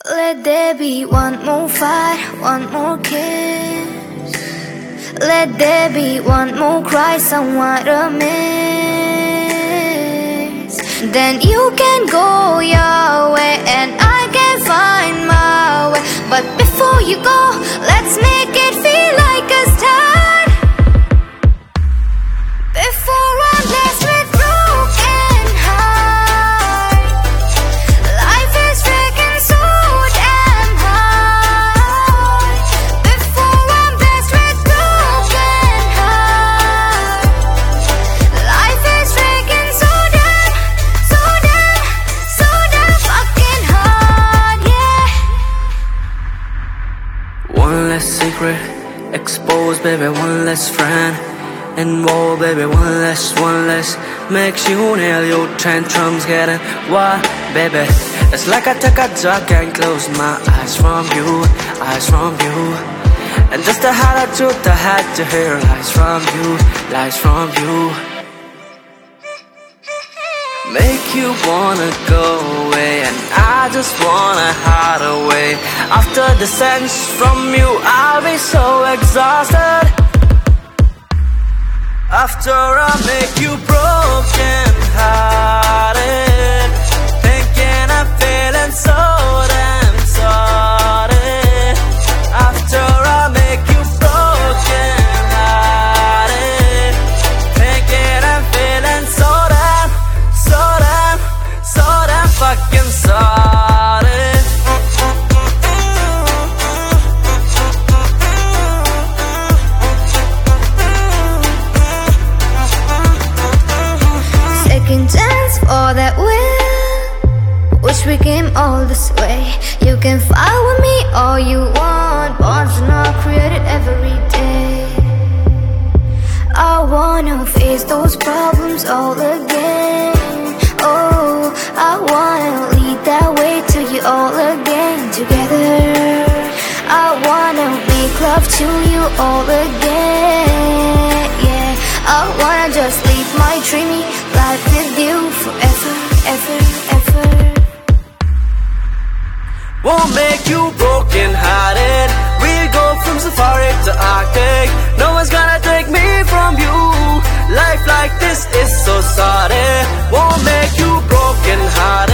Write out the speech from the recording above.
Let there be one more fight, one more kiss. Let there be one more cry, someone to miss. Then you can go your way and I can find my way. But before you go, let's make it feel like a start. Before I'm blessed with broken heart, life is freaking so damn hard. Before I'm blessed with broken heart, life is freaking so damn fucking hard, yeah. One less secret exposed, baby, one less friend involved, baby, one less makes you nail your tantrums getting wild, baby. It's like I took a drug and closed my eyes from you, and just to hide the truth I had to hear lies from you. Make you wanna go away, and I just wanna hide away. After the sense from you, I'll be so exhausted. After I make you broken hearted, thinking I'm feeling so damn sorry. After I make you broken hearted, thinking I'm feeling so damn fucking sorry. Second chance for that will. Wish we came all this way. You can fight with me all you want. Bonds are not created every day. I wanna face those problems all again. Oh, I wanna lead that way to you all again together. I wanna make love to you all again, yeah. I wanna just live my dreamy life with you forever, ever, ever. Won't make you broken hearted. We'll go from safari to Arctic. No one's gonna take me from you. Life like this is so sorry. Won't make you broken hearted.